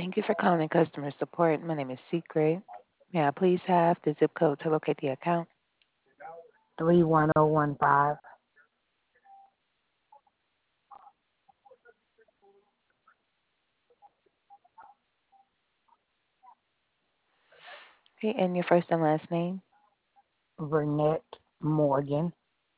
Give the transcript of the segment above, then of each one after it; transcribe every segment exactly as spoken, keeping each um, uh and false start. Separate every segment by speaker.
Speaker 1: Thank you for calling customer support. My name is Secret. May I please have the zip code to locate the account?
Speaker 2: three one zero one five.
Speaker 1: Okay, and your first and last name?
Speaker 2: Burnett Morgan.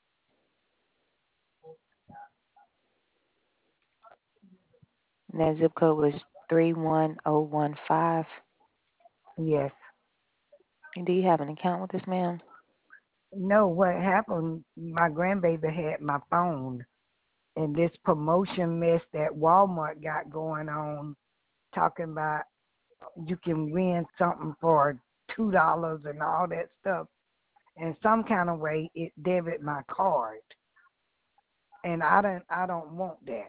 Speaker 1: And that zip code was three one zero one five.
Speaker 2: Yes.
Speaker 1: And do you have an account with this, ma'am?
Speaker 2: No, what happened, my grandbaby had my phone, and this promotion mess that Walmart got going on, talking about you can win something for two dollars and all that stuff. In some kind of way, it debit my card, and I don't, I don't want that.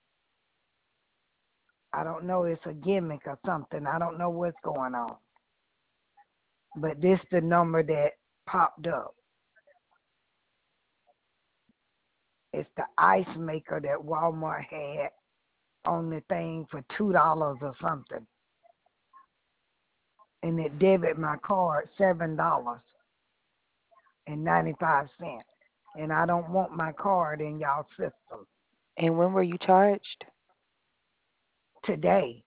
Speaker 2: I don't know, it's a gimmick or something. I don't know what's going on. But this the number that popped up. It's the ice maker that Walmart had on the thing for two dollars or something. And it debit my card seven dollars and ninety five cents. And I don't want my card in y'all system.
Speaker 1: And when were you charged?
Speaker 2: Today.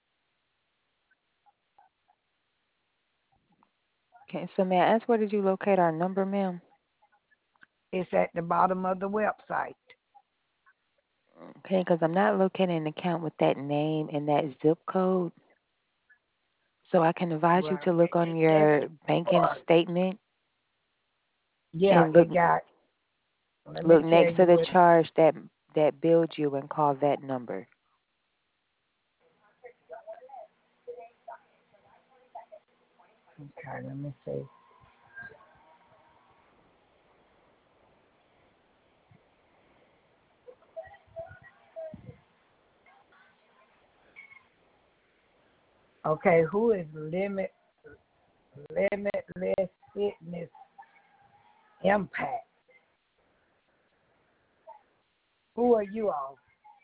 Speaker 1: Okay, so may I ask where did you locate our number, ma'am?
Speaker 2: It's at the bottom of the website.
Speaker 1: Okay, because I'm not locating an account with that name and that zip code. So I can advise you
Speaker 2: Well,
Speaker 1: to look
Speaker 2: it,
Speaker 1: on
Speaker 2: it debit
Speaker 1: your banking
Speaker 2: card.
Speaker 1: statement
Speaker 2: Yeah,
Speaker 1: and look
Speaker 2: it got, let me
Speaker 1: look
Speaker 2: tell
Speaker 1: next to
Speaker 2: you
Speaker 1: the
Speaker 2: what.
Speaker 1: charge that that billed you and call that number.
Speaker 2: Okay, let me see. Okay, who is limit limitless fitness impact? Who are you all?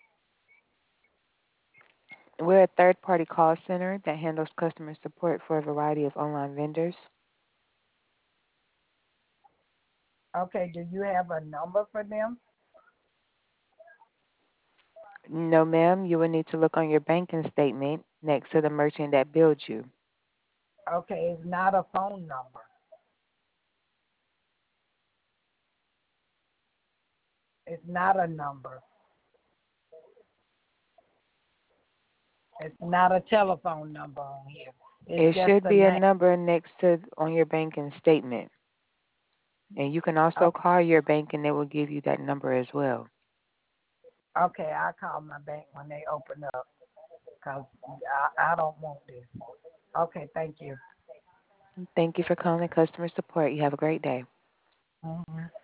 Speaker 1: We're a third-party call center that handles customer support for a variety of online vendors.
Speaker 2: Okay, do you have a number for them?
Speaker 1: No, ma'am, you will need to look on your banking statement next to the merchant that billed you.
Speaker 2: Okay, it's not a phone number. It's not a number. It's not a telephone number on here. It's
Speaker 1: It
Speaker 2: just
Speaker 1: should
Speaker 2: a
Speaker 1: be a
Speaker 2: name.
Speaker 1: number next to on your banking statement. And you can also
Speaker 2: Okay,
Speaker 1: call your bank and they will give you that number as well.
Speaker 2: okay, I'll call my bank when they open up because I, I don't want this. Okay, thank you.
Speaker 1: Thank you for calling customer support. You have a great day.
Speaker 2: Mhm.